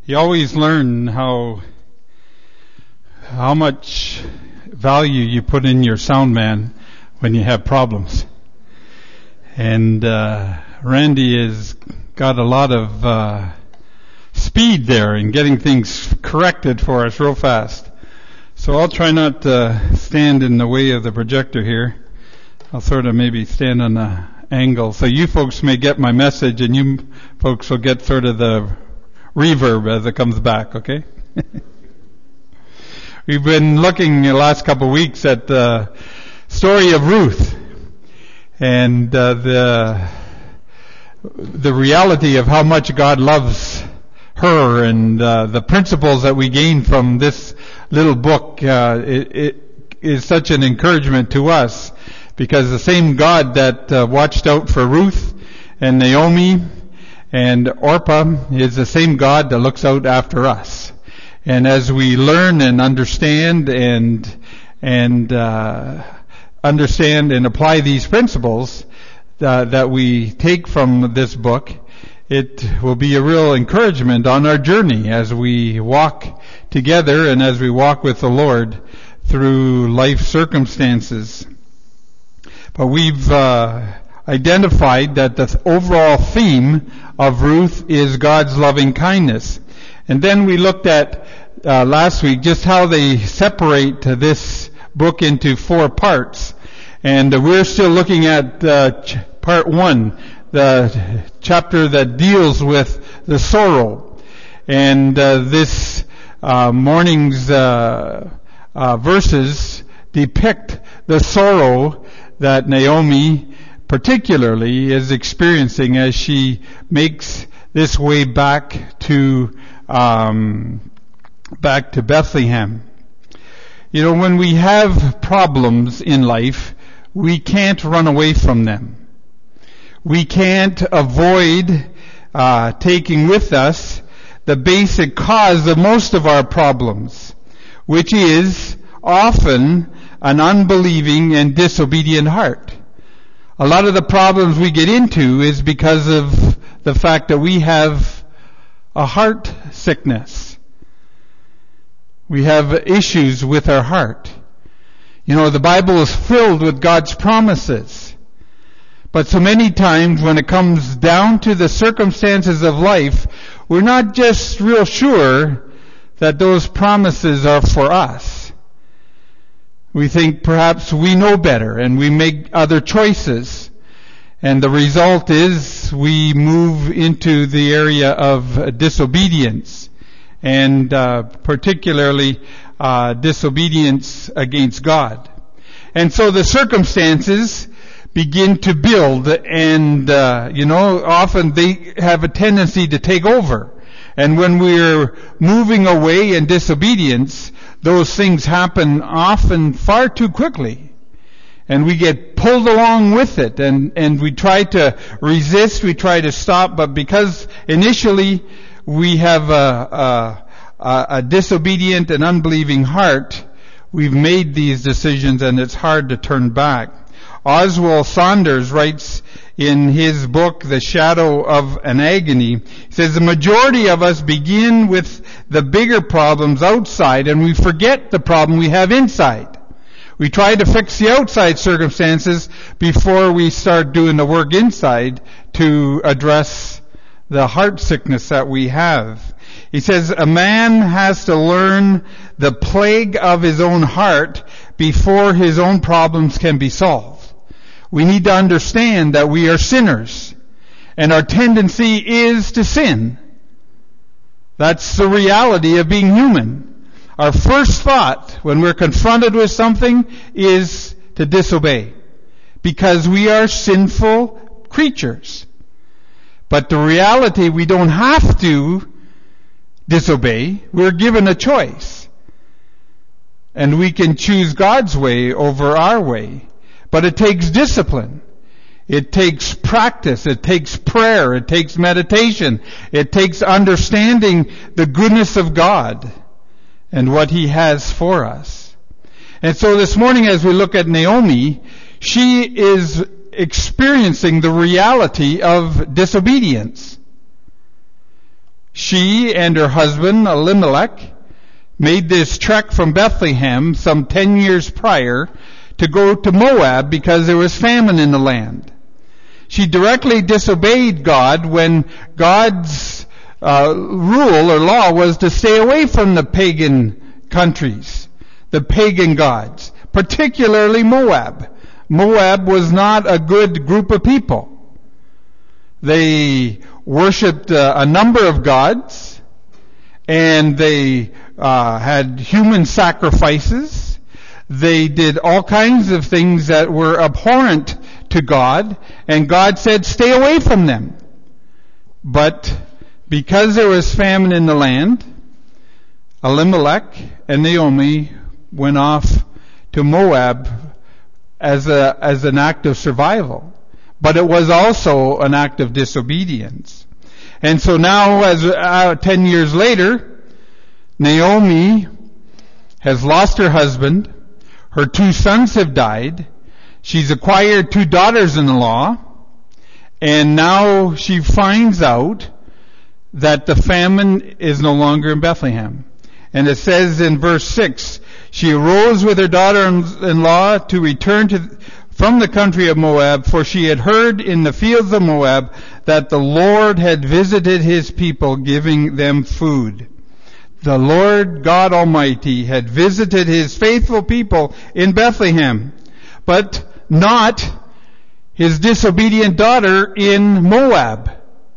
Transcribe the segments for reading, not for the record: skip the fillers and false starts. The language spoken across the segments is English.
You always learn how much value you put in your sound man when you have problems. And Randy has got a lot of speed there in getting things corrected for us real fast. So I'll try not to stand in the way of the projector here. I'll sort of maybe stand on an angle so you folks may get my message and you folks will get sort of the reverb as it comes back, okay? We've been looking the last couple of weeks at the story of Ruth and the reality of how much God loves her and the principles that we gain from this little book. It is such an encouragement to us because the same God that watched out for Ruth and Naomi and Orpah is the same God that looks out after us. And as we learn and understand and understand and apply these principles that we take from this book, it will be a real encouragement on our journey as we walk together and as we walk with the Lord through life circumstances. But we've identified that the overall theme of Ruth is God's loving kindness. And then we looked at last week just how they separate this book into 4 parts. And we're still looking at part 1, the chapter that deals with the sorrow. And this morning's verses depict the sorrow that Naomi particularly is experiencing as she makes this way back to Bethlehem. You know, when we have problems in life, we can't run away from them. We can't avoid taking with us the basic cause of most of our problems, which is often an unbelieving and disobedient heart. A lot of the problems we get into is because of the fact that we have a heart sickness. We have issues with our heart. You know, the Bible is filled with God's promises. But so many times when it comes down to the circumstances of life, we're not just real sure that those promises are for us. We think perhaps we know better and we make other choices. And the result is we move into the area of disobedience and particularly disobedience against God. And so the circumstances begin to build and, often they have a tendency to take over. And when we're moving away in disobedience, those things happen often far too quickly. And we get pulled along with it and we try to resist, we try to stop, but because initially we have a disobedient and unbelieving heart, we've made these decisions and it's hard to turn back. Oswald Saunders writes in his book, The Shadow of an Agony, he says, the majority of us begin with the bigger problems outside and we forget the problem we have inside. We try to fix the outside circumstances before we start doing the work inside to address the heart sickness that we have. He says, a man has to learn the plague of his own heart before his own problems can be solved. We need to understand that we are sinners and our tendency is to sin. That's the reality of being human. Our first thought when we're confronted with something is to disobey because we are sinful creatures. But the reality, we don't have to disobey. We're given a choice. And we can choose God's way over our way. But it takes discipline. It takes practice. It takes prayer. It takes meditation. It takes understanding the goodness of God and what He has for us. And so this morning as we look at Naomi, she is experiencing the reality of disobedience. She and her husband, Elimelech, made this trek from Bethlehem some 10 years prior to go to Moab because there was famine in the land. She directly disobeyed God when God's rule or law was to stay away from the pagan countries, the pagan gods, particularly Moab. Moab was not a good group of people. They worshipped a number of gods, and they had human sacrifices. They did all kinds of things that were abhorrent to God, and God said, stay away from them. But because there was famine in the land, Elimelech and Naomi went off to Moab as an act of survival. But it was also an act of disobedience. And so now, as 10 years later, Naomi has lost her husband. Her 2 sons have died. She's acquired 2 daughters-in-law. And now she finds out that the famine is no longer in Bethlehem. And it says in verse 6, she arose with her daughter-in-law to return from the country of Moab, for she had heard in the fields of Moab that the Lord had visited his people, giving them food. The Lord God Almighty had visited his faithful people in Bethlehem, but not his disobedient daughter in Moab.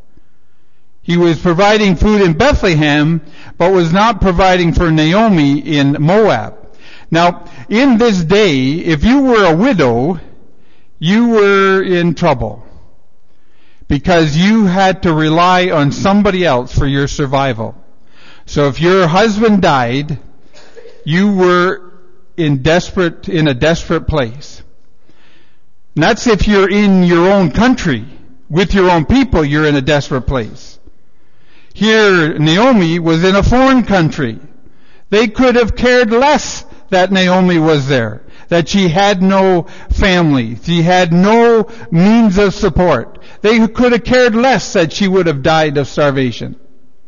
He was providing food in Bethlehem, but was not providing for Naomi in Moab. Now, in this day, if you were a widow, you were in trouble, because you had to rely on somebody else for your survival. So if your husband died, you were in a desperate place. And that's if you're in your own country, with your own people, you're in a desperate place. Here, Naomi was in a foreign country. They could have cared less that Naomi was there, that she had no family, she had no means of support. They could have cared less that she would have died of starvation.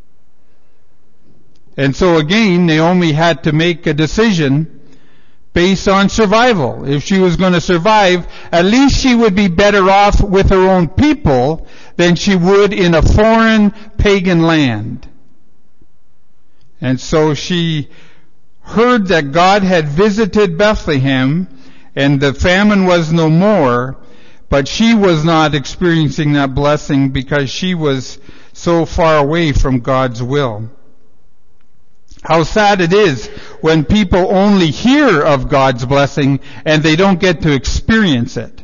And so again, Naomi had to make a decision based on survival. If she was going to survive, at least she would be better off with her own people than she would in a foreign pagan land. And so she heard that God had visited Bethlehem and the famine was no more, but she was not experiencing that blessing because she was so far away from God's will. How sad it is when people only hear of God's blessing and they don't get to experience it.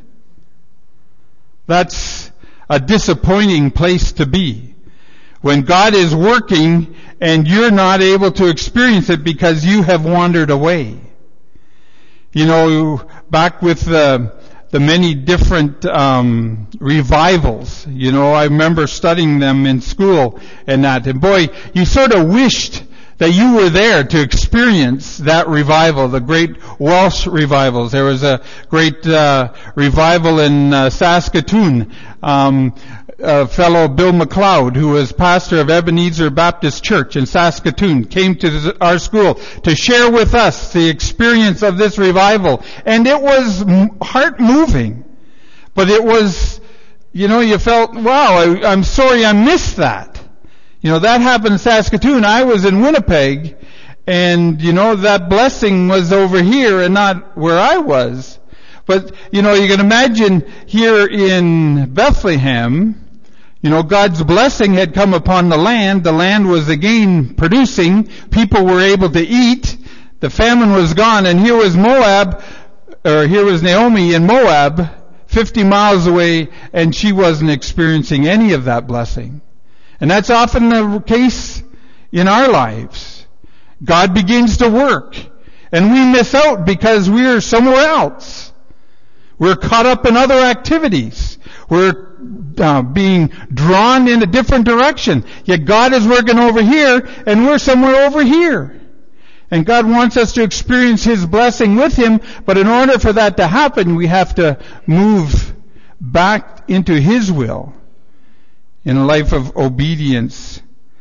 That's a disappointing place to be. When God is working and you're not able to experience it because you have wandered away. You know, back with the many different revivals, you know, I remember studying them in school and that. And boy, you sort of wished that you were there to experience that revival, the great Welsh revivals. There was a great revival in Saskatoon. Fellow Bill McLeod, who was pastor of Ebenezer Baptist Church in Saskatoon, came to our school to share with us the experience of this revival. And it was heart-moving. But it was, you know, you felt, wow, I'm sorry I missed that. You know, that happened in Saskatoon. I was in Winnipeg, and, you know, that blessing was over here and not where I was. But, you know, you can imagine here in Bethlehem, you know, God's blessing had come upon the land. The land was again producing. People were able to eat. The famine was gone. And here was here was Naomi in Moab, 50 miles away, and she wasn't experiencing any of that blessing. And that's often the case in our lives. God begins to work, and we miss out because we're somewhere else. We're caught up in other activities. We're being drawn in a different direction. Yet God is working over here, and we're somewhere over here. And God wants us to experience His blessing with Him, but in order for that to happen, we have to move back into His will in a life of obedience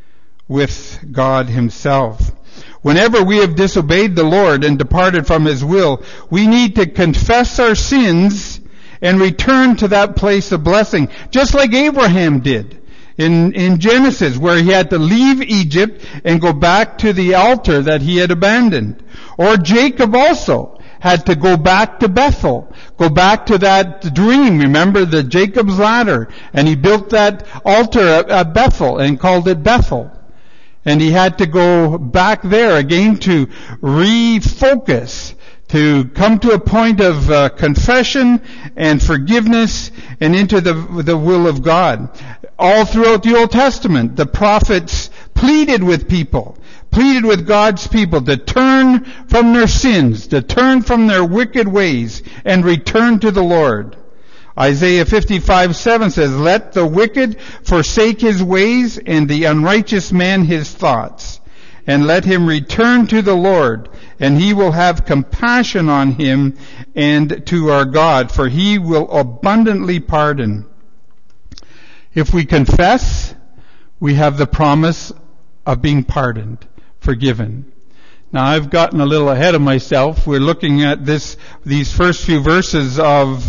with God himself. Whenever we have disobeyed the Lord and departed from his will, we need to confess our sins and return to that place of blessing, just like Abraham did in Genesis, where he had to leave Egypt and go back to the altar that he had abandoned. Or Jacob also had to go back to Bethel, go back to that dream. Remember the Jacob's ladder? And he built that altar at Bethel and called it Bethel. And he had to go back there again to refocus, to come to a point of confession and forgiveness and into the will of God. All throughout the Old Testament, the prophets pleaded with God's people to turn from their sins, to turn from their wicked ways and return to the Lord. Isaiah 55:7 says, "Let the wicked forsake his ways and the unrighteous man his thoughts, and let him return to the Lord, and he will have compassion on him and to our God, for he will abundantly pardon." If we confess, we have the promise of being pardoned, forgiven. Now I've gotten a little ahead of myself. We're looking at these first few verses of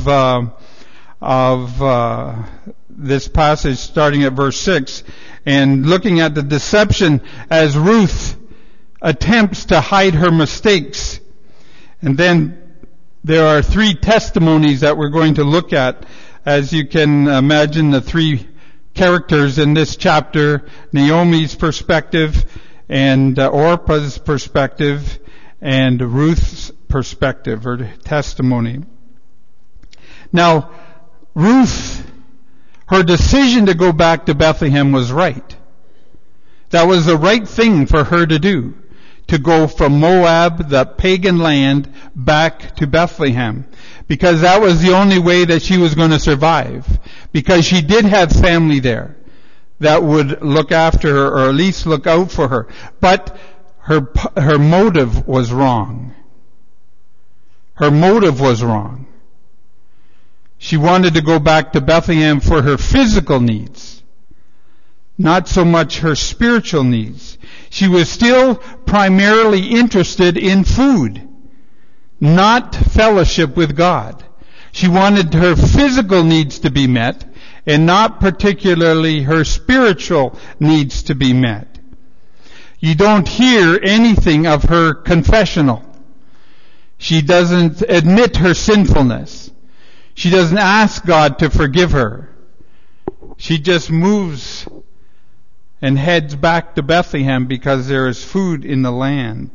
this passage starting at verse 6 and looking at the deception as Ruth attempts to hide her mistakes. And then there are 3 testimonies that we're going to look at. As you can imagine, the 3 characters in this chapter: Naomi's perspective and Orpah's perspective and Ruth's perspective or testimony. Now, Ruth, her decision to go back to Bethlehem was right. That was the right thing for her to do, to go from Moab, the pagan land, back to Bethlehem, because that was the only way that she was going to survive, because she did have family there that would look after her, or at least look out for her. But her motive was wrong. Her motive was wrong. She wanted to go back to Bethlehem for her physical needs, not so much her spiritual needs. She was still primarily interested in food, not fellowship with God. She wanted her physical needs to be met, and not particularly her spiritual needs to be met. You don't hear anything of her confessional. She doesn't admit her sinfulness. She doesn't ask God to forgive her. She just moves and heads back to Bethlehem because there is food in the land.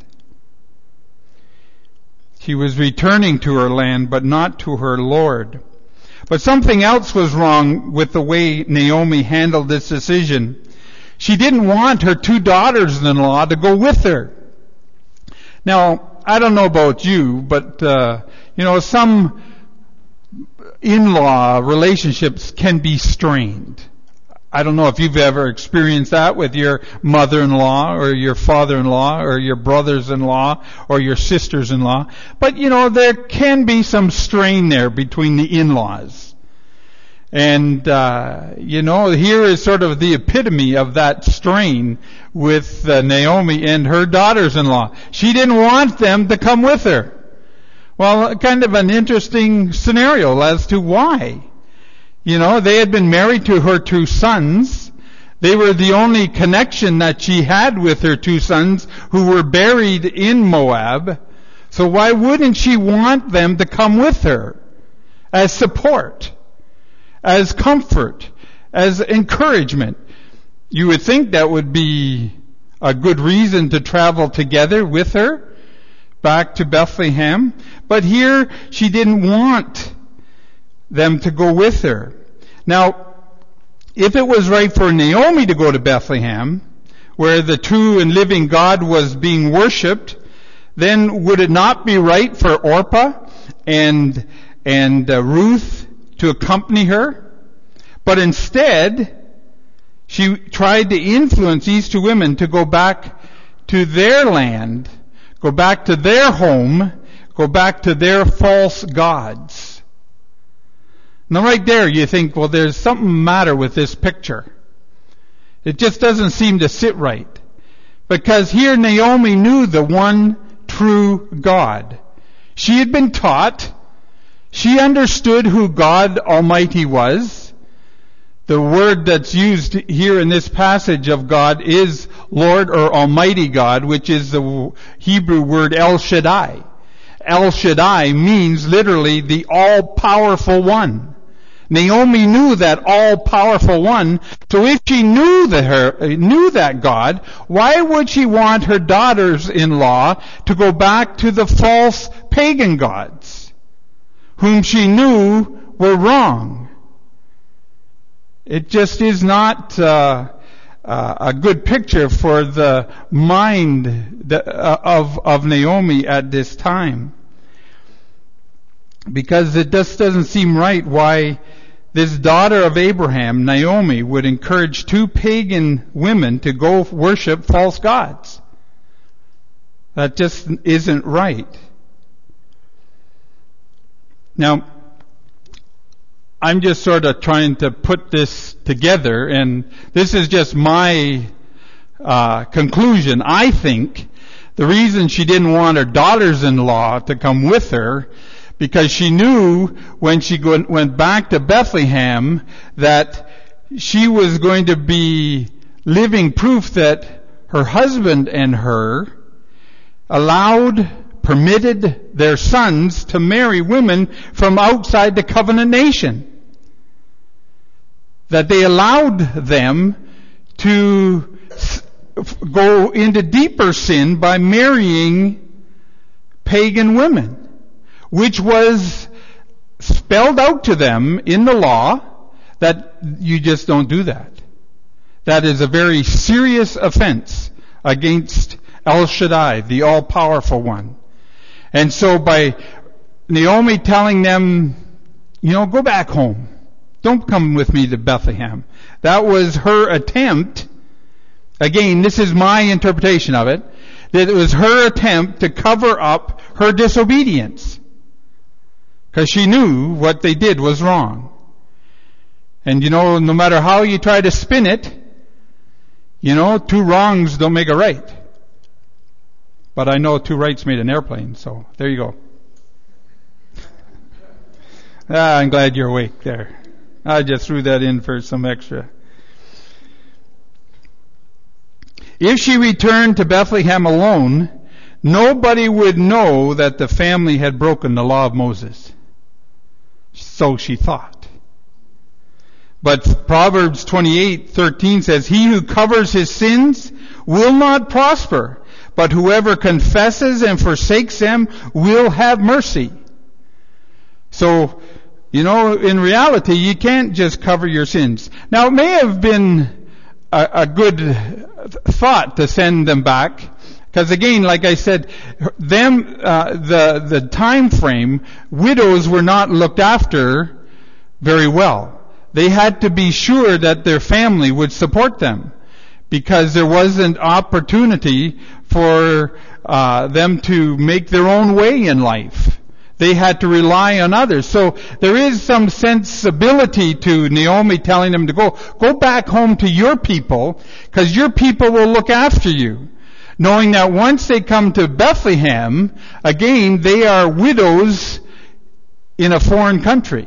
She was returning to her land, but not to her Lord. But something else was wrong with the way Naomi handled this decision. She didn't want her 2 daughters-in-law to go with her. Now, I don't know about you, but, some in-law relationships can be strained. I don't know if you've ever experienced that with your mother-in-law or your father-in-law or your brothers-in-law or your sisters-in-law. But, there can be some strain there between the in-laws. And, here is sort of the epitome of that strain with Naomi and her daughters-in-law. She didn't want them to come with her. Well, kind of an interesting scenario as to why. They had been married to her 2 sons. They were the only connection that she had with her 2 sons who were buried in Moab. So why wouldn't she want them to come with her as support, as comfort, as encouragement? You would think that would be a good reason to travel together with her back to Bethlehem. But here she didn't want them to go with her. Now, if it was right for Naomi to go to Bethlehem, where the true and living God was being worshipped, then would it not be right for Orpah and Ruth to accompany her? But instead, she tried to influence these 2 women to go back to their land, go back to their home, go back to their false gods. Now right there you think, well, there's something matter with this picture. It just doesn't seem to sit right. Because here Naomi knew the one true God. She had been taught. She understood who God Almighty was. The word that's used here in this passage of God is Lord or Almighty God, which is the Hebrew word El Shaddai. El Shaddai means literally the all-powerful one. Naomi knew that all-powerful one, so if she knew that God, why would she want her daughters-in-law to go back to the false pagan gods, whom she knew were wrong? It just is not a good picture for the mind of Naomi at this time. Because it just doesn't seem right why this daughter of Abraham, Naomi, would encourage two pagan women to go worship false gods. That just isn't right. Now, I'm just sort of trying to put this together, and this is just my conclusion. I think the reason she didn't want her daughters-in-law to come with her, because she knew when she went back to Bethlehem that she was going to be living proof that her husband and her permitted their sons to marry women from outside the covenant nation. That they allowed them to go into deeper sin by marrying pagan women, which was spelled out to them in the law that you just don't do that. That is a very serious offense against El Shaddai, the all-powerful one. And so by Naomi telling them, go back home. Don't come with me to Bethlehem. That was her attempt. Again, this is my interpretation of it. That it was her attempt to cover up her disobedience. Because she knew what they did was wrong. And no matter how you try to spin it, two wrongs don't make a right. But I know two rights made an airplane, so there you go. I'm glad you're awake there. I just threw that in for some extra. If she returned to Bethlehem alone, nobody would know that the family had broken the law of Moses. So she thought. But Proverbs 28:13 says, "He who covers his sins will not prosper, but whoever confesses and forsakes them will have mercy." So, in reality, you can't just cover your sins. Now, it may have been a good thought to send them back, because again, like I said, the time frame, widows were not looked after very well. They had to be sure that their family would support them, because there wasn't opportunity for them to make their own way in life. They had to rely on others. So there is some sensibility to Naomi telling them to go back home to your people, because your people will look after you. Knowing that once they come to Bethlehem, again, they are widows in a foreign country.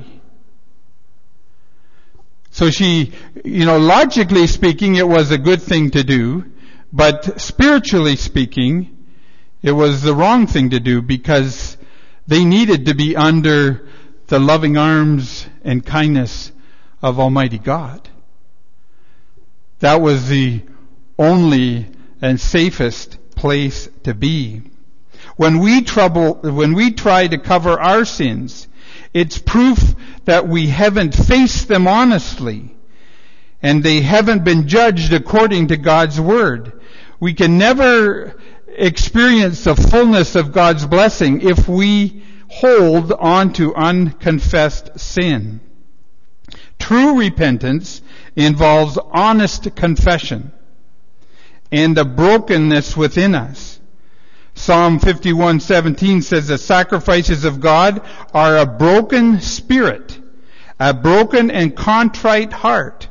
So she, logically speaking, it was a good thing to do, but spiritually speaking, it was the wrong thing to do, because they needed to be under the loving arms and kindness of Almighty God. That was the only and safest place to be. When we try to cover our sins, it's proof that we haven't faced them honestly, and they haven't been judged according to God's Word. We can never experience the fullness of God's blessing if we hold on to unconfessed sin. True repentance involves honest confession and the brokenness within us. Psalm 51:17 says the sacrifices of God are a broken spirit, a broken and contrite heart.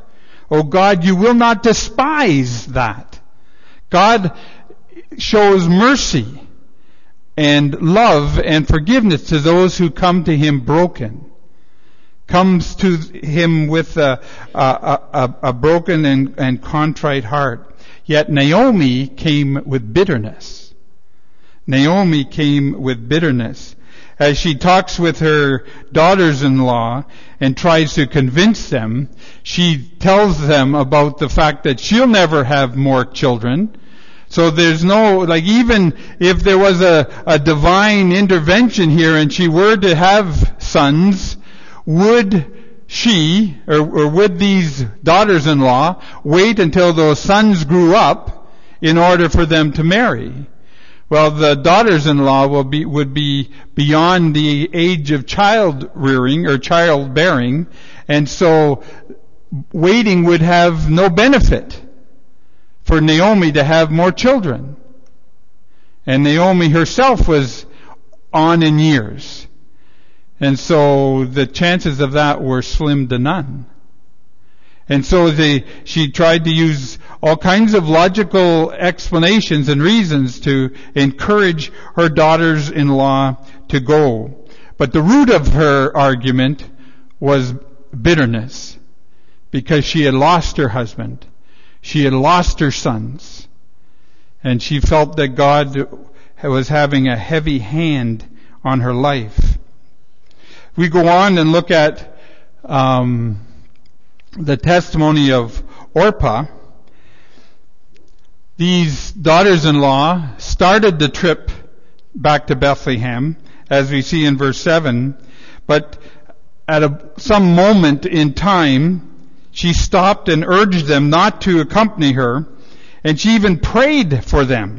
O God, you will not despise that. God shows mercy and love and forgiveness to those who come to Him broken. Comes to Him with a broken and contrite heart. Yet Naomi came with bitterness. Naomi came with bitterness. As she talks with her daughters-in-law and tries to convince them, she tells them about the fact that she'll never have more children. So there's no, even if there was a divine intervention here and she were to have sons, would she, or would these daughters-in-law wait until those sons grew up in order for them to marry? Well, the daughters-in-law would be beyond the age of child rearing or childbearing, and so waiting would have no benefit for Naomi to have more children. And Naomi herself was on in years. And so the chances of that were slim to none. And so she tried to use all kinds of logical explanations and reasons to encourage her daughters-in-law to go. But the root of her argument was bitterness, because she had lost her husband. She had lost her sons. And she felt that God was having a heavy hand on her life. We go on and look at the testimony of Orpah. These daughters-in-law started the trip back to Bethlehem, as we see in verse 7, but at some moment in time, she stopped and urged them not to accompany her, and she even prayed for them.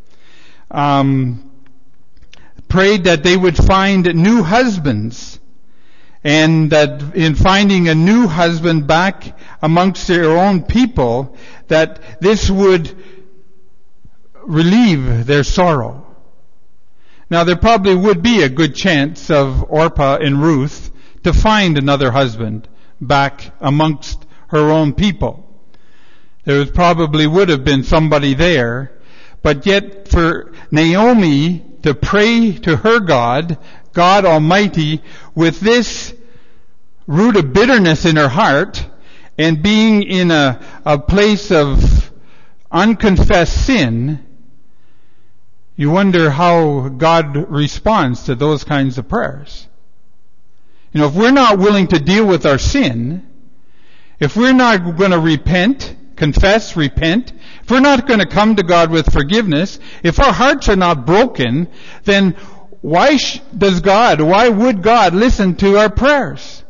Prayed that they would find new husbands, and that in finding a new husband back amongst their own people, that this would relieve their sorrow. Now, there probably would be a good chance of Orpah and Ruth to find another husband back amongst her own people. There probably would have been somebody there, but yet for Naomi to pray to her God Almighty, with this root of bitterness in her heart, and being in a place of unconfessed sin, you wonder how God responds to those kinds of prayers. If we're not willing to deal with our sin, if we're not going to repent, confess, repent, if we're not going to come to God with forgiveness, if our hearts are not broken, then why would God listen to our prayers?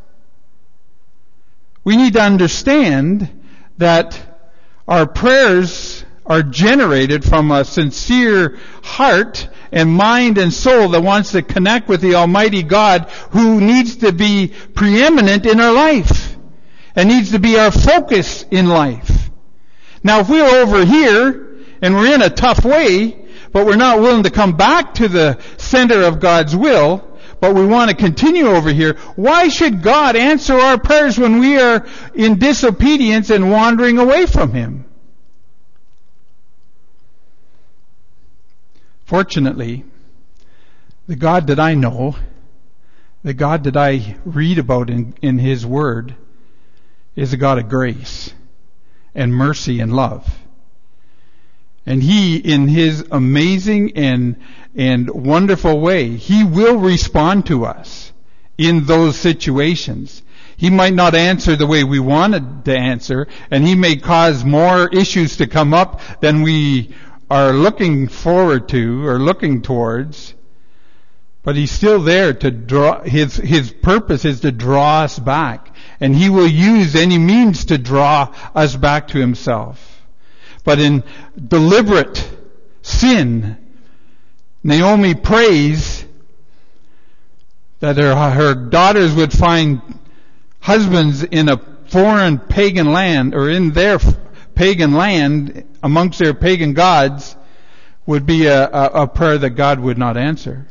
We need to understand that our prayers are generated from a sincere heart and mind and soul that wants to connect with the Almighty God, who needs to be preeminent in our life and needs to be our focus in life. Now, if we're over here and we're in a tough way, but we're not willing to come back to the center of God's will, but we want to continue over here, why should God answer our prayers when we are in disobedience and wandering away from Him? Fortunately, the God that I know, the God that I read about in His Word, is a God of grace and mercy and love. And He, in His amazing and wonderful way, He will respond to us in those situations. He might not answer the way we wanted to answer, and He may cause more issues to come up than we are looking forward to or looking towards. But He's still there to draw, His purpose is to draw us back. And He will use any means to draw us back to Himself. But in deliberate sin, Naomi prays that her daughters would find husbands in a foreign pagan land, or in their pagan land, amongst their pagan gods, would be a prayer that God would not answer.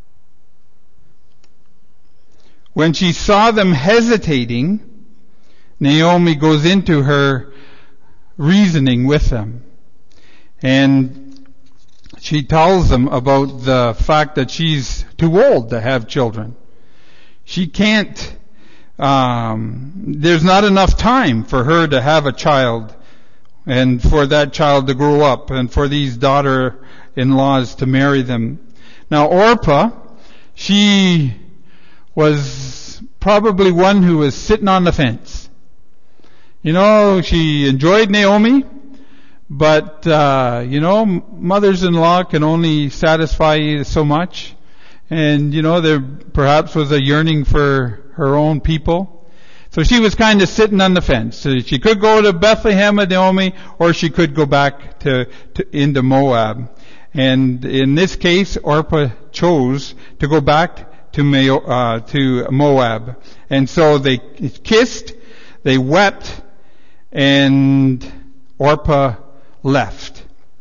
When she saw them hesitating, Naomi goes into her reasoning with them. And she tells them about the fact that she's too old to have children. She can't, there's not enough time for her to have a child and for that child to grow up and for these daughter-in-laws to marry them. Now Orpah, she was probably one who was sitting on the fence. You know, she enjoyed Naomi, but, mothers-in-law can only satisfy you so much. And, there perhaps was a yearning for her own people. So she was kind of sitting on the fence. So she could go to Bethlehem with Naomi, or she could go back into Moab. And in this case, Orpah chose to go back to Moab. And so they kissed, they wept, and Orpah left.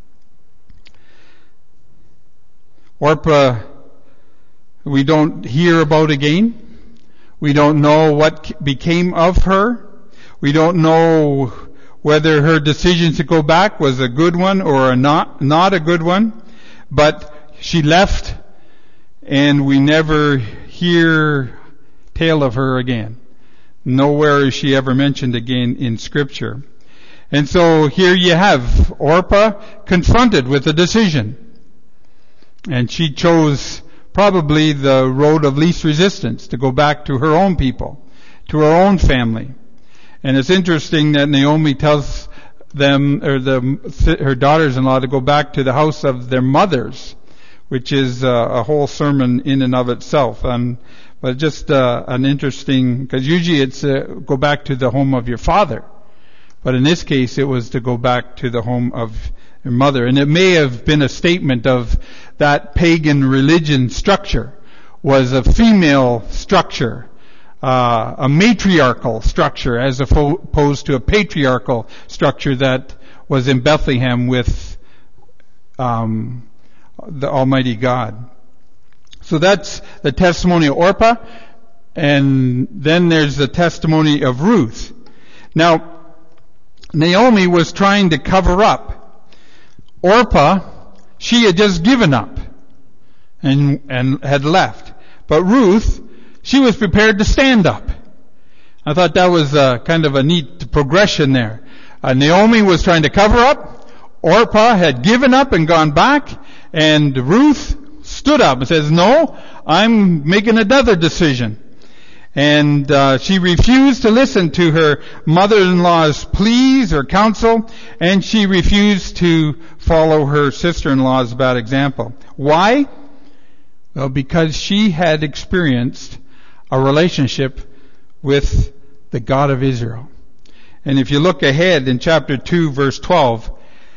Orpah, we don't hear about again. We don't know what became of her. We don't know whether her decision to go back was a good one or not a good one. But she left, and we never hear tale of her again. Nowhere is she ever mentioned again in Scripture. And so here you have Orpah confronted with a decision. And she chose probably the road of least resistance to go back to her own people, to her own family. And it's interesting that Naomi tells them, or her daughters-in-law, to go back to the house of their mothers, which is a whole sermon in and of itself. But just an interesting, because usually it's go back to the home of your father. But in this case, it was to go back to the home of your mother. And it may have been a statement of that pagan religion structure was a female structure, a matriarchal structure, as opposed to a patriarchal structure that was in Bethlehem with the Almighty God. So that's the testimony of Orpah, and then there's the testimony of Ruth. Now, Naomi was trying to cover up. Orpah, she had just given up and had left. But Ruth, she was prepared to stand up. I thought that was kind of a neat progression there. Naomi was trying to cover up. Orpah had given up and gone back, and Ruth stood up and says, no, I'm making another decision. And she refused to listen to her mother-in-law's pleas or counsel, and she refused to follow her sister-in-law's bad example. Why? Well, because she had experienced a relationship with the God of Israel. And if you look ahead in chapter 2, verse 12,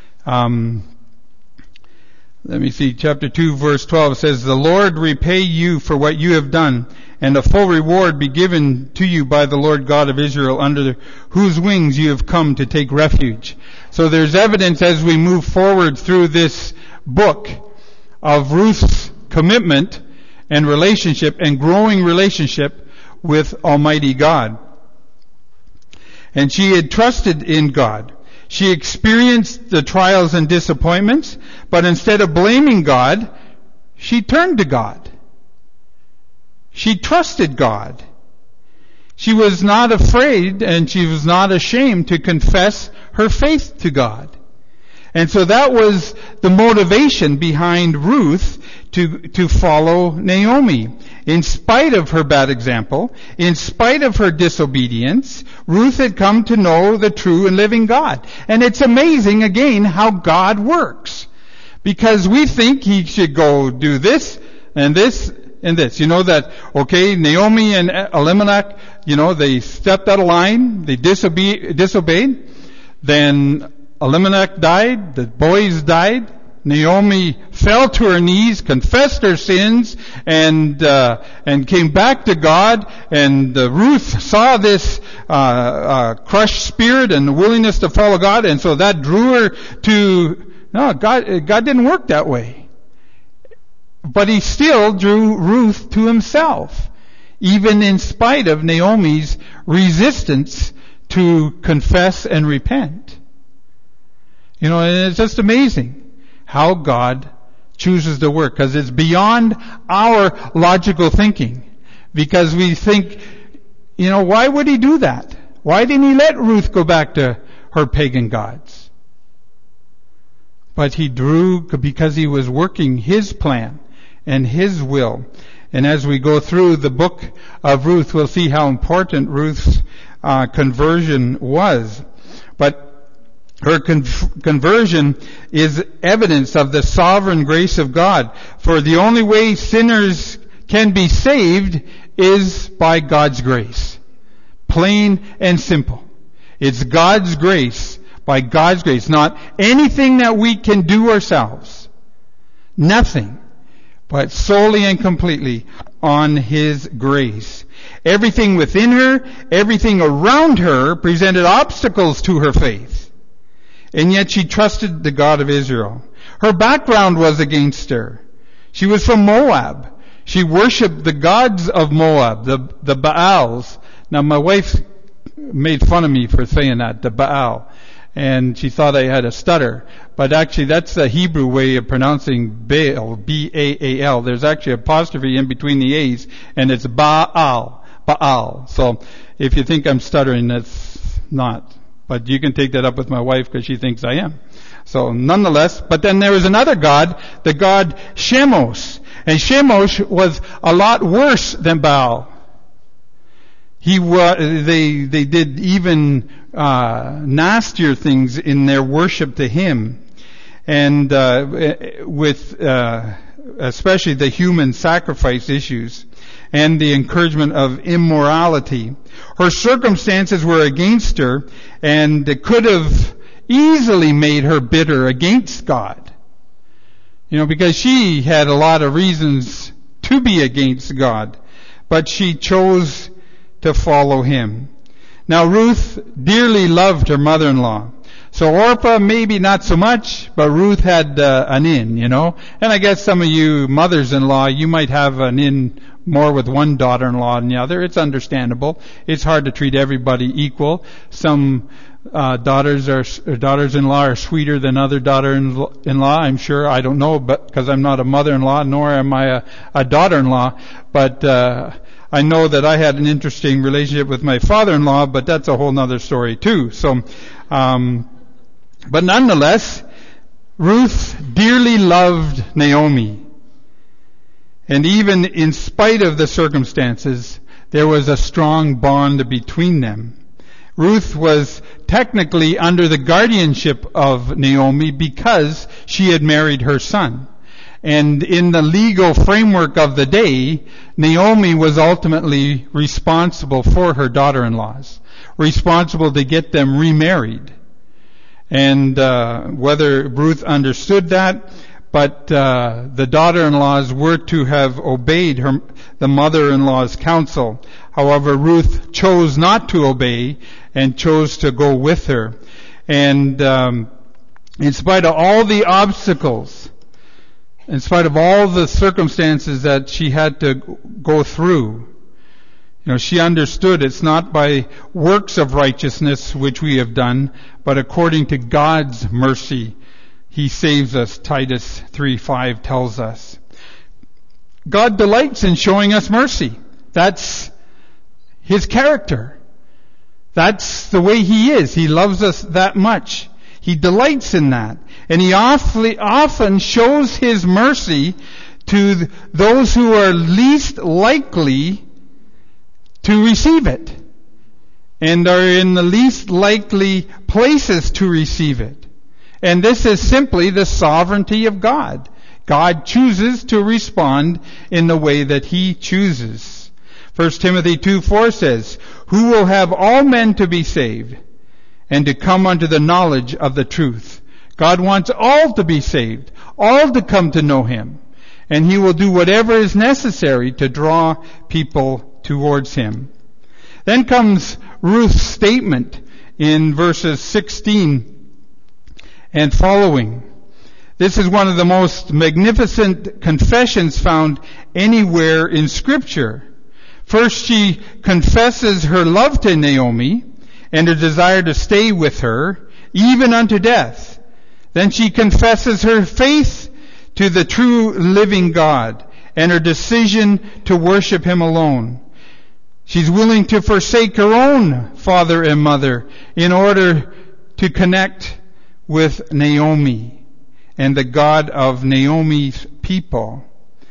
chapter 2, verse 12 says, the Lord repay you for what you have done, and a full reward be given to you by the Lord God of Israel, under whose wings you have come to take refuge. So there's evidence as we move forward through this book of Ruth's commitment and relationship and growing relationship with Almighty God. And she had trusted in God. She experienced the trials and disappointments, but instead of blaming God, she turned to God. She trusted God. She was not afraid and she was not ashamed to confess her faith to God. And so that was the motivation behind Ruth to follow Naomi. In spite of her bad example, in spite of her disobedience, Ruth had come to know the true and living God. And it's amazing, again, how God works. Because we think He should go do this and this and this. You know that, okay, Naomi and Elimelech, they stepped out of line, they disobeyed. Then Elimelech died, the boys died. Naomi fell to her knees, confessed her sins, and came back to God. And Ruth saw this crushed spirit and the willingness to follow God, and so that drew her to. No, God didn't work that way. But He still drew Ruth to Himself, even in spite of Naomi's resistance to confess and repent. You know, and it's just amazing how God chooses to work, because it's beyond our logical thinking. Because we think, you know, why would he do that? Why didn't he let Ruth go back to her pagan gods? But he drew because he was working his plan and his will. And as we go through the book of Ruth, we'll see how important Ruth's conversion was. But her conversion is evidence of the sovereign grace of God. For the only way sinners can be saved is by God's grace. Plain and simple. It's God's grace, by God's grace, not anything that we can do ourselves. Nothing. But solely and completely on His grace. Everything within her, everything around her presented obstacles to her faith. And yet she trusted the God of Israel. Her background was against her. She was from Moab. She worshipped the gods of Moab, the Baals. Now my wife made fun of me for saying that, the Baal. And she thought I had a stutter. But actually that's the Hebrew way of pronouncing Baal, B-A-A-L. There's actually apostrophe in between the A's, and it's Baal. Baal. So if you think I'm stuttering, that's not. But you can take that up with my wife because she thinks I am. So nonetheless, but then there was another god, the god Chemosh. And Chemosh was a lot worse than Baal. They did even nastier things in their worship to him, and with especially the human sacrifice issues and the encouragement of immorality. Her circumstances were against her, and it could have easily made her bitter against God. You know, because she had a lot of reasons to be against God, but she chose to follow Him. Now Ruth dearly loved her mother-in-law. So Orpah maybe not so much, but Ruth had an in, you know. And I guess some of you mothers-in-law, you might have an in more with one daughter-in-law than the other. It's understandable. It's hard to treat everybody equal. Some daughters-in-law are sweeter than other daughter-in-law, I'm sure. I don't know, but because I'm not a mother-in-law, nor am I a daughter-in-law. But I know that I had an interesting relationship with my father-in-law, but that's a whole nother story too. So, but nonetheless, Ruth dearly loved Naomi. And even in spite of the circumstances, there was a strong bond between them. Ruth was technically under the guardianship of Naomi because she had married her son. And in the legal framework of the day, Naomi was ultimately responsible for her daughter-in-laws, responsible to get them remarried. And whether Ruth understood that, but the daughter-in-laws were to have obeyed the mother-in-law's counsel. However, Ruth chose not to obey and chose to go with her. And in spite of all the obstacles, in spite of all the circumstances that she had to go through, you know, she understood it's not by works of righteousness which we have done, but according to God's mercy, He saves us, Titus 3:5 tells us. God delights in showing us mercy. That's His character. That's the way He is. He loves us that much. He delights in that. And He often shows His mercy to those who are least likely to receive it, and are in the least likely places to receive it. And this is simply the sovereignty of God. God chooses to respond in the way that He chooses. 1 Timothy 2:4 says, "Who will have all men to be saved and to come unto the knowledge of the truth." God wants all to be saved, all to come to know Him. And He will do whatever is necessary to draw people towards Him. Then comes Ruth's statement in verses 16 and following. This is one of the most magnificent confessions found anywhere in Scripture. First, she confesses her love to Naomi, and a desire to stay with her, even unto death. Then she confesses her faith to the true living God and her decision to worship Him alone. She's willing to forsake her own father and mother in order to connect with Naomi and the God of Naomi's people.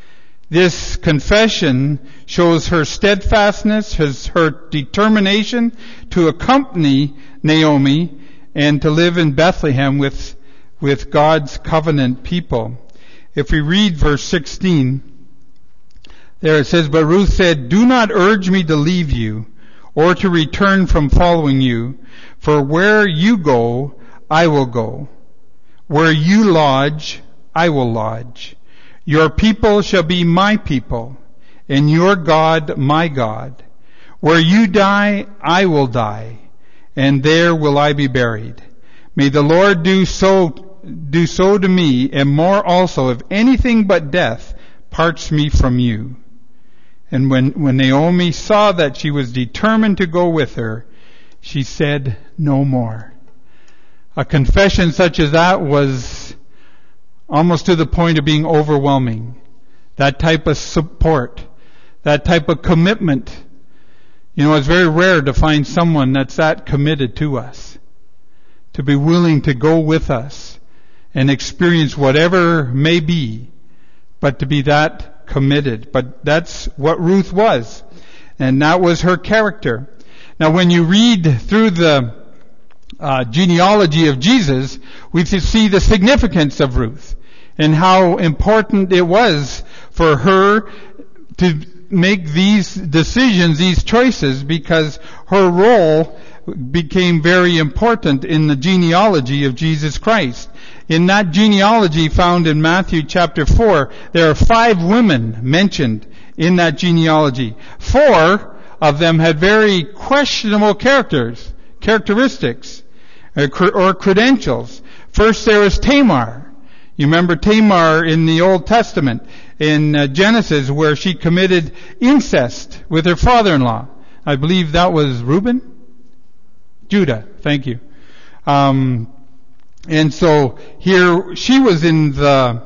This confession shows her steadfastness, her determination to accompany Naomi and to live in Bethlehem with God's covenant people. If we read verse 16, there it says, "But Ruth said, 'Do not urge me to leave you or to return from following you, for where you go, I will go. Where you lodge, I will lodge. Your people shall be my people, and your God my God. Where you die, I will die, and there will I be buried. May the Lord do so to me, and more also, if anything but death parts me from you.' And when Naomi saw that she was determined to go with her, she said no more." A confession such as that was almost to the point of being overwhelming. That type of support, that type of commitment. You know, it's very rare to find someone that's that committed to us, to be willing to go with us and experience whatever may be, but to be that committed. But that's what Ruth was, and that was her character. Now, when you read through the genealogy of Jesus, we see the significance of Ruth and how important it was for her to make these decisions, these choices, because her role became very important in the genealogy of Jesus Christ. In that genealogy found in Matthew chapter 4, there are 5 women mentioned in that genealogy. 4 of them had very questionable characteristics, or credentials. First, there was Tamar. You remember Tamar in the Old Testament, in Genesis, where she committed incest with her father-in-law. I believe that was Reuben? Judah, thank you. And so here she was in the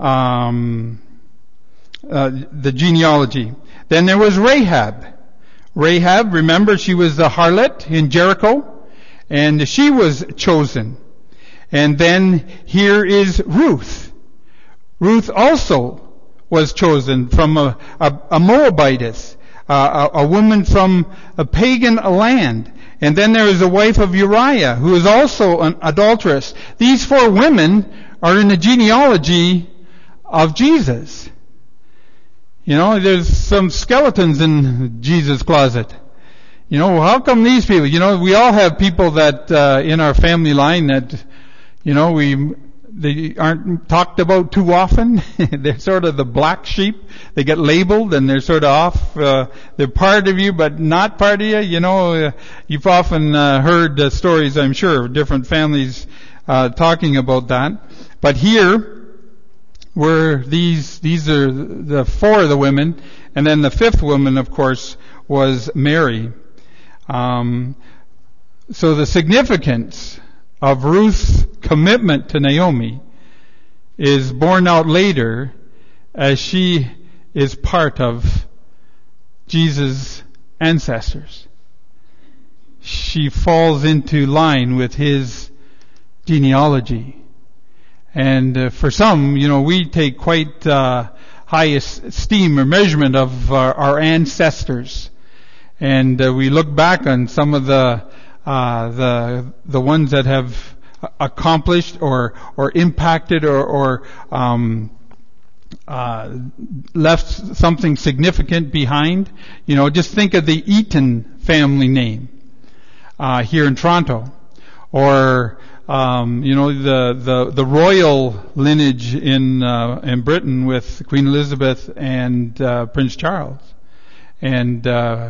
genealogy. Then there was Rahab. Rahab, remember, she was the harlot in Jericho, and she was chosen. And then here is Ruth. Ruth also was chosen from a Moabitess, a woman from a pagan land. And then there is a wife of Uriah, who is also an adulteress. These 4 women are in the genealogy of Jesus. You know, there's some skeletons in Jesus' closet. You know, how come these people? You know, we all have people that in our family line that, you know, they aren't talked about too often. They're sort of the black sheep. They get labeled and they're sort of off. They're part of you, but not part of you. You know, you've often heard stories, I'm sure, of different families talking about that. But here, were these are the 4 of the women, and then the 5th woman, of course, was Mary. So the significance of Ruth's commitment to Naomi is borne out later as she is part of Jesus' ancestors. She falls into line with his genealogy. And for some, you know, we take quite high esteem or measurement of our ancestors. And we look back on some of the ones that have accomplished or impacted or left something significant behind. You know, just think of the Eaton family name here in Toronto, or you know, the royal lineage in Britain with Queen Elizabeth and Prince Charles, and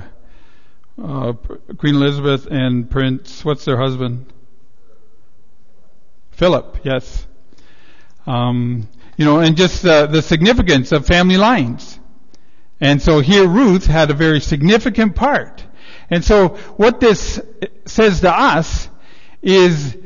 Queen Elizabeth and Prince, what's their husband? Philip, yes. You know, and just the significance of family lines. And so here Ruth had a very significant part. And so what this says to us is,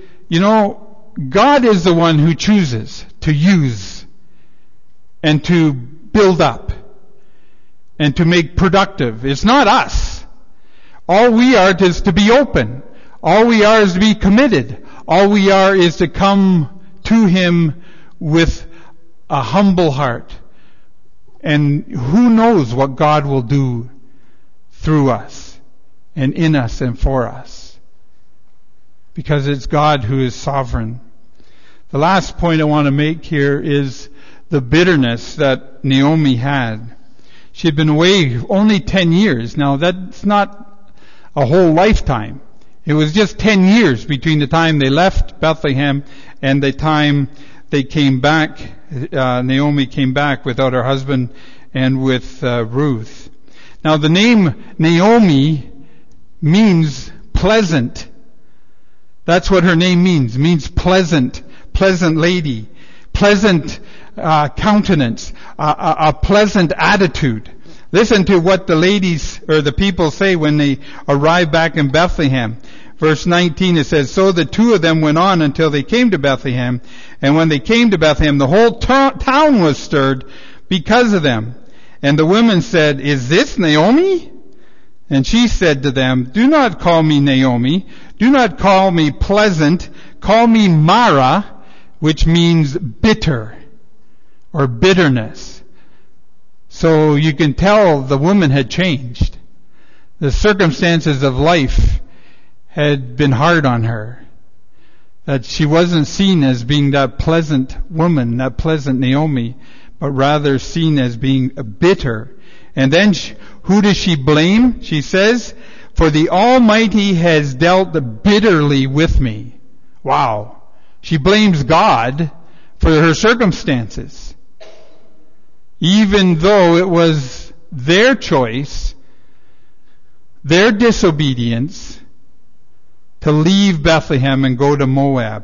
God is the one who chooses to use and to build up and to make productive. It's not us. All we are is to be open. All we are is to be committed. All we are is to come to Him with a humble heart. And who knows what God will do through us and in us and for us. Because it's God who is sovereign. The last point I want to make here is the bitterness that Naomi had. She had been away only 10 years. Now that's not a whole lifetime. It was just 10 years between the time they left Bethlehem and the time they came back. Naomi came back without her husband and with Ruth. Now the name Naomi means pleasant. That's what her name means. It means pleasant lady, pleasant countenance, a pleasant attitude. Listen to what the ladies or the people say when they arrive back in Bethlehem. Verse 19, it says, "So the two of them went on until they came to Bethlehem. And when they came to Bethlehem, the whole town was stirred because of them. And the women said, 'Is this Naomi?' And she said to them, 'Do not call me Naomi. Do not call me pleasant. Call me Mara,' which means bitter or bitterness." So you can tell the woman had changed. The circumstances of life had been hard on her. That she wasn't seen as being that pleasant woman, that pleasant Naomi, but rather seen as being bitter. And then who does she blame? She says, "For the Almighty has dealt bitterly with me." Wow. She blames God for her circumstances. Even though it was their choice, their disobedience, to leave Bethlehem and go to Moab.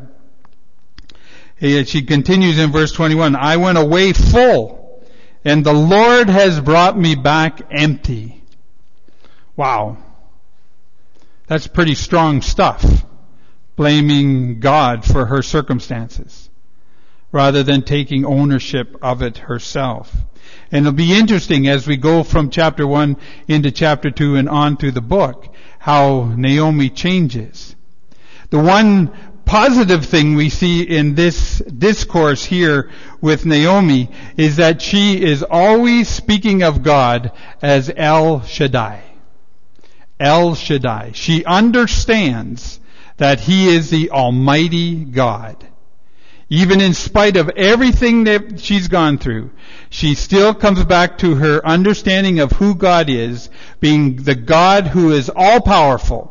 She continues in verse 21, "I went away full, and the Lord has brought me back empty." Wow. That's pretty strong stuff. Blaming God for her circumstances, rather than taking ownership of it herself. And it'll be interesting as we go from chapter 1 into chapter 2 and on through the book, how Naomi changes. The one positive thing we see in this discourse here with Naomi is that she is always speaking of God as El Shaddai. El Shaddai. She understands that He is the Almighty God. Even in spite of everything that she's gone through, she still comes back to her understanding of who God is, being the God who is all-powerful.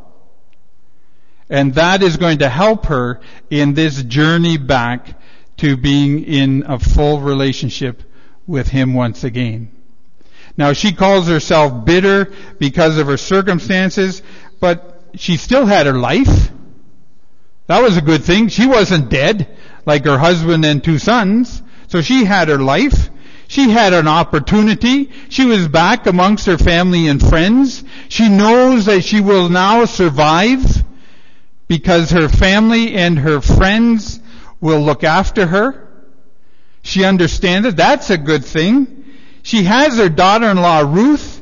And that is going to help her in this journey back to being in a full relationship with Him once again. Now she calls herself bitter because of her circumstances, but she still had her life. That was a good thing. She wasn't dead like her husband and 2 sons. So she had her life. She had an opportunity. She was back amongst her family and friends. She knows that she will now survive because her family and her friends will look after her. She understands it. That's a good thing. She has her daughter-in-law Ruth.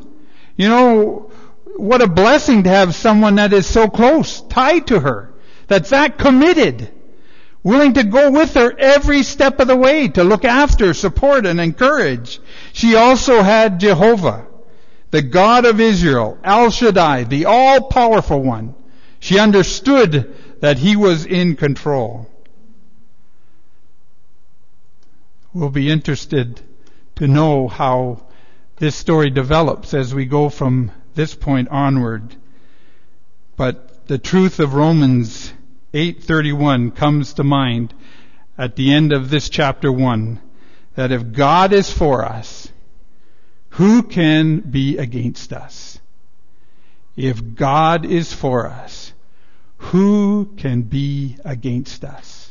What a blessing to have someone that is so close, tied to her, that's that committed, willing to go with her every step of the way to look after, support, and encourage. She also had Jehovah, the God of Israel, El Shaddai, the all-powerful one. She understood that He was in control. We'll be interested to know how this story develops as we go from this point onward. But the truth of Romans 8:31 comes to mind at the end of this chapter 1, that if God is for us, who can be against us? If God is for us, who can be against us?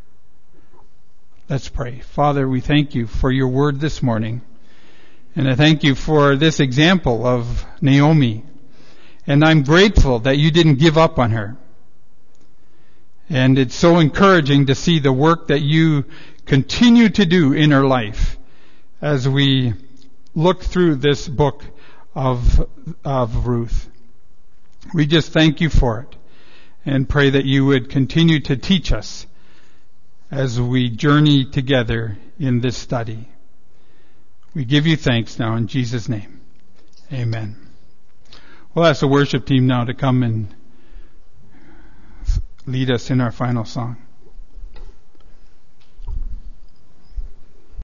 Let's pray. Father, we thank You for Your word this morning. And I thank You for this example of Naomi And I'm grateful that you didn't give up on her. And it's so encouraging to see the work that you continue to do in her life as we look through this book of Ruth. We just thank you for it and pray that you would continue to teach us as we journey together in this study. We give you thanks now in Jesus' name. Amen. We'll ask the worship team now to come and lead us in our final song.